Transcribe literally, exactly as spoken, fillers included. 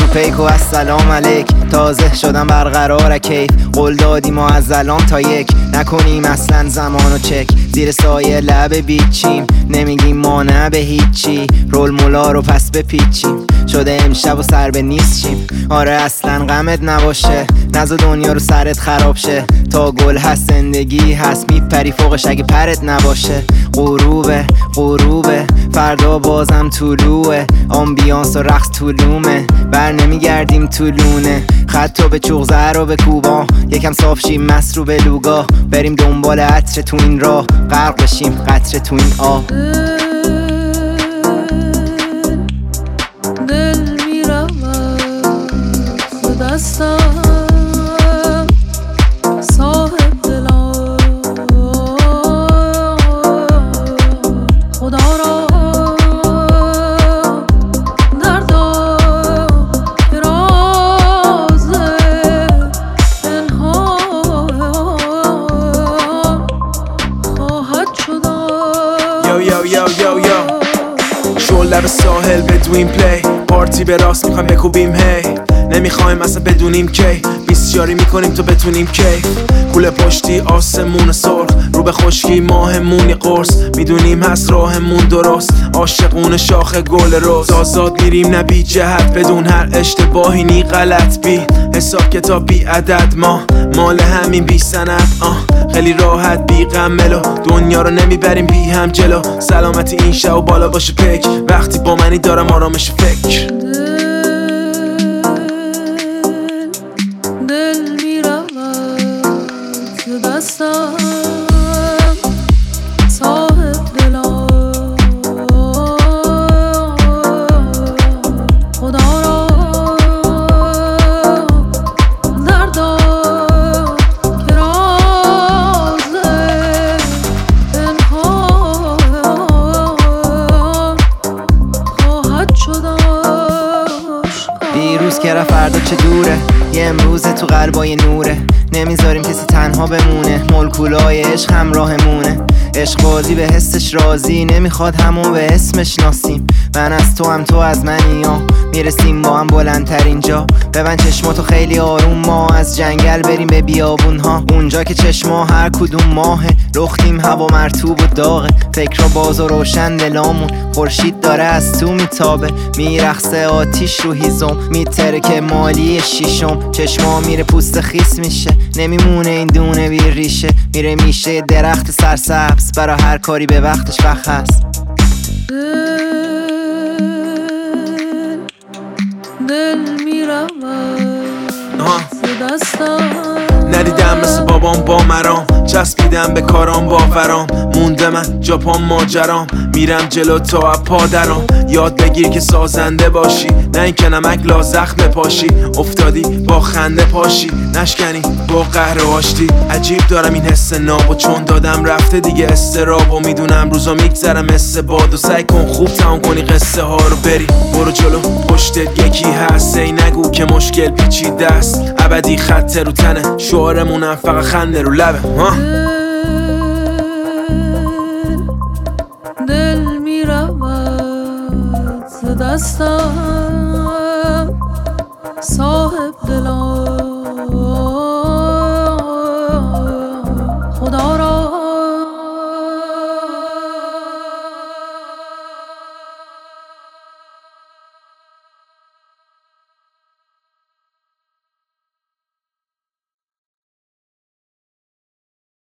پیک و السلام علیک. تازه شدم برقرار کیف، قول دادیم ما از الان تا یک نکنیم اصلا زمانو چک. زیر سایه لب بیچیم، نمیگیم ما نه به هیچی. رول مولا رو پس بپیچیم، شده امشب و سر به نیست شیم. آره اصلا غمت نباشه، نزا دنیا رو سرت خراب شه. تا گل هست زندگی هست، میپری فوقش اگه پرت نباشه. غروبه غروبه فردا بازم طلوعه، آمبیانس و رقص طولومه، بر نمیگردیم طولونه. خطو به چوغ زر و به کوبا، یکم صاف شیم مست رو به لوگا. بریم دنبال عطر تو این راه، غرق بشیم قطره تو این آب. دل میرود ز دستم، صاحب دلم خدا را دردم که راز پنهان خواهد شدن. یو یو یو یو یو شل لب ساحل بدویم پلی، پارتی به راست میخوایم بکوبیم هی. نمیخوایم اصلا بدونیم کی، بیسیاری میکنیم تو بتونیم کی. کوله پشتی آسمون سرخ، رو به خشکی ماهمونی قرص. میدونیم هست راهمون درست، عاشقون شاخ گل روز. آزاد میریم نه بی جهت، بدون هر اشتباهی نی غلط بی حساب کتاب بی عدد. ما مال همین بی سند، آه خیلی راحت بی غم ملو. دنیا رو نمیبریم بی هم جلو، سلامتی این شب و بالا باشه پیک. وقتی با منی دارم آرامش فکر. دل میرود ز دستم، صاحب دلم خدا را دردم که راز پنهان خواهد شدن. دیروز که رفت فردا چه دوره، یه امروز تو قلبای نوره. نمیذاریم کسی تنها بمونه، مولکولای عشق همراهمونه. عشق بازی به حسش راضی، نمیخواد همون به اسمش ناسیم. من از تو هم تو از منی، ها میرسیم با هم بلندتر اینجا. ببند چشماتو خیلی آروم، ما از جنگل بریم به بیابون ها. اونجا که چشما هر کدوم ماهه، لختیم هوا مرطوب و داغه. فکرها باز و روشن دلامون، خورشید داره از تو میتابه. میرقصه آتیش رو هیزم، میتره که مالی شیشم. چشما میره پوست خیس میشه، نمیمونه این دونه بی ریشه. میره میشه درخت سرسبز، برا هر کاری به وقتش وقت هست. دل دل میرود ز دستم، ندیدم مثل بابام با مرام، چسبیدم به کارام باورام. مونده من جاپام ماجرام، میرم جلو تا پا درام. یاد بگیر که سازنده باشی، نه این که نمک لا زخم پاشی. افتادی با خنده پاشی، نشکنی با قهر و آشتی. عجیب دارم این حس ناب، و چون دادم رفته دیگه استراب. و میدونم روزا میگذرم مثل باد، و سعی کن خوب تمام کنی قصه ها رو. بری برو جلو پشتت یکی هست، ای نگو که مشکل پیچیده است. ابدی خط رو تنه، شعارمونم فقط خنده رو لبه. دل میرود ز دستم،